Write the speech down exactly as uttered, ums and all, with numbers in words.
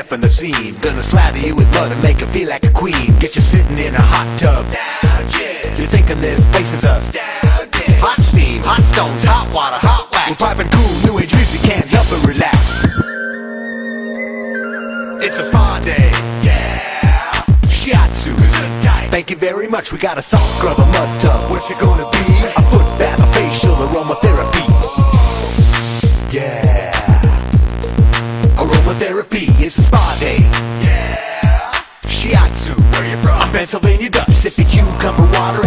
from the scene. Gonna slather you with mud and make you feel like a queen. Get you sitting in a hot tub. You're thinking this place is a hot steam, hot stones, hot water, hot wax. We're piping cool new age music, can't help but relax. It's a spa day, yeah. Shiatsu, thank you very much. We got a salt scrub, a mud tub. What's it gonna be? A foot bath, a facial, aromatherapy. Yeah. Aromatherapy, it's a spa day. Yeah. Shiatsu, where you from? I'm Pennsylvania Dutch. Sippy cucumber water